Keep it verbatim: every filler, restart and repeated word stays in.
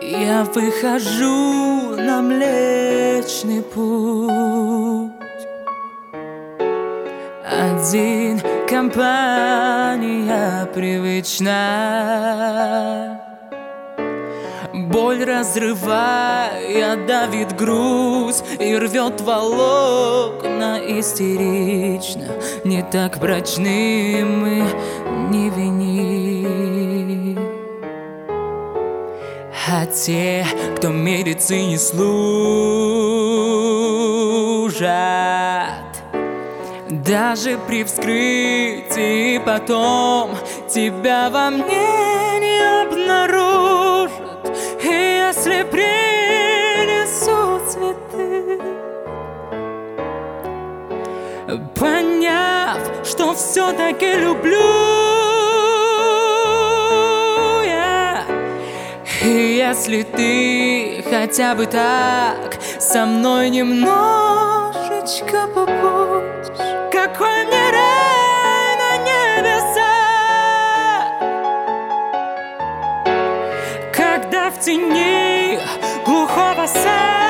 Я выхожу на Млечный Путь. Один, компания привычна. Боль разрывая давит груз и рвет волокна истерично. Не так прочны мы, не вини. А те, кто медицине служат, даже при вскрытии потом тебя во мне не обнаружат. И если принесут цветы, поняв, что все-таки люблю я, и если ты хотя бы так со мной немножечко побудешь, какой мне рай на небесах, когда в тени глухого сада